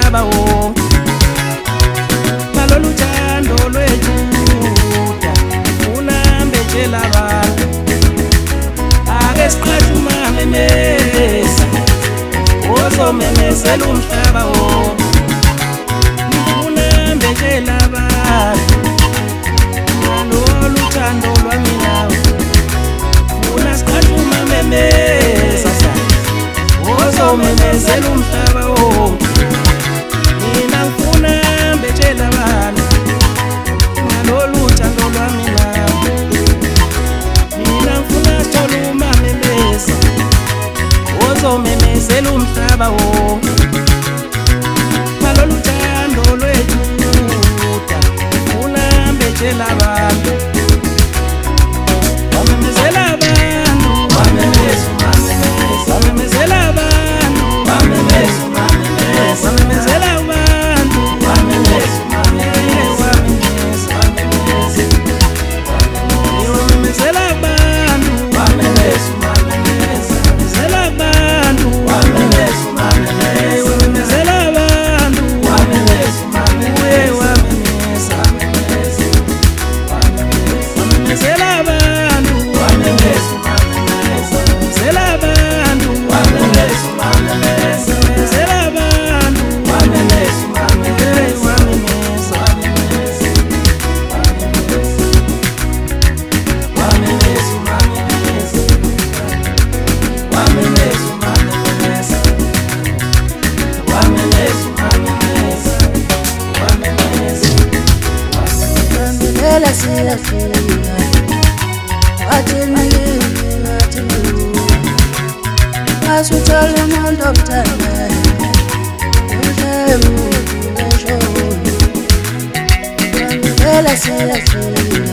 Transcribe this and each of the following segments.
umhlaba wonke. Ngalolu thando lwethu unambetshela abantu, ake siqashe umamemeza ozomemezela umhlaba wonke. Unambetshela abantu ngalolu thando lwami nawe, ufuna siqashe umamemeza ozomemezela umhlaba wonke. Mina ngifuna mbetshela abantu ngalolu thando lwami nawe, mina ngifuna sithole umamemeza ozomemezela umhlaba wonke. Ngalolu thando lwethu ufuna mbetshela abantu, wamemezela abantu, wamemeza umamemeza, wamemezela abantu, wamemeza umamemeza, wamemezela abantu, wamemeza umamemeza, wamemeza, wamemeza, wamemezela abantu, wamemeza umamemeza, wamemezela abantu, wamemeza umamemeza, wamemezela abantu, wamemeza umamemeza, wamemeza, wamemezela abantu, wamemeza umamemeza, wamemezela abantu, wamemeza umamemeza, wamemezela abantu, wamemeza umamemeza, wamemeza, wamemeza umamemeza, wamemeza umamemeza, wamemeza umamemeza, wamemeza. Wamemela siyafika wathini masuthola umuntu omthandayo wamemela siyafika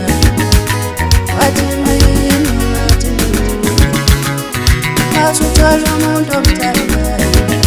wathini masuthola umuntu omthandayo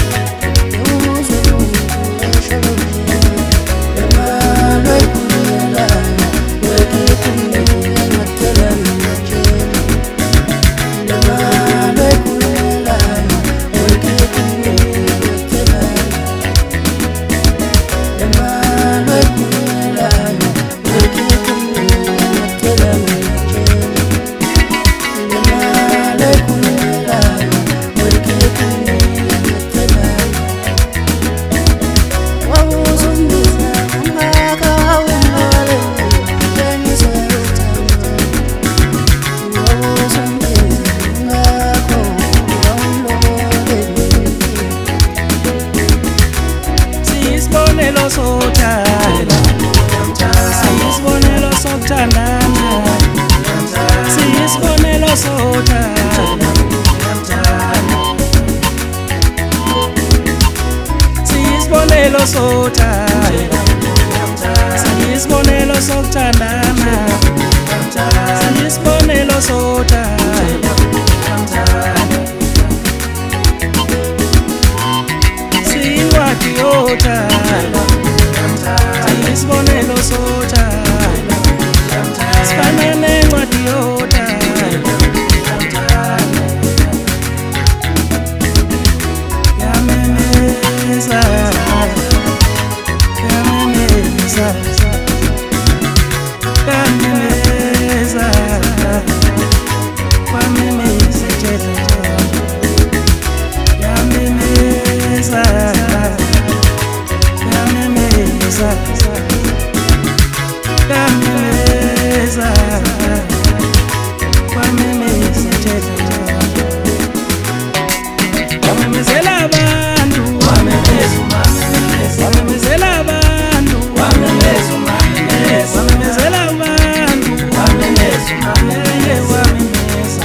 Siyisibonelo sokuthandana, siyisibonelo sokuthandana, siyisibonelo sokuthandana, siyisibonelo sokuthandana, siyisibonelo sokuthandana, siyincwadi yothando, siyisibonelo sothando, sifana nencwadi yothando, yamemeza, yamemeza, yamemeza, wamemeza tshela, yamemeza, yamemeza, yamemeza, wamemeza tshela, wamemezela abantu, wamemeza umamemeza, wamemezela abantu, wamemeza umamemeza, wamemezela abantu, wamemeza umamemeza, wamemeza,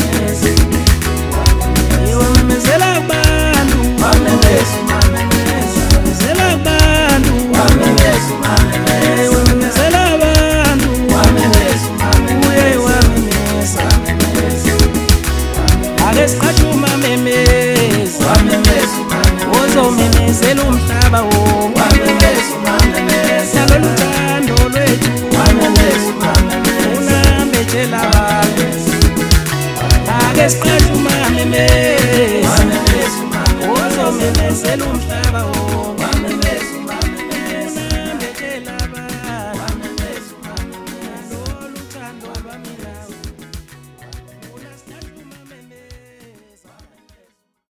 wamemezela abantu, wamemeza umamemeza, wamemezela abantu, wamemeza umamemeza, wamemezela abantu, wamemeza umamemeza, ake siqashe umamemeza, wamemeza umamemeza, ozomemezela umhlaba wonke, wamemeza umamemeza, ngalolu thando lwethu, wamemeza umamemeza, unambetshela abantu, ake siqashe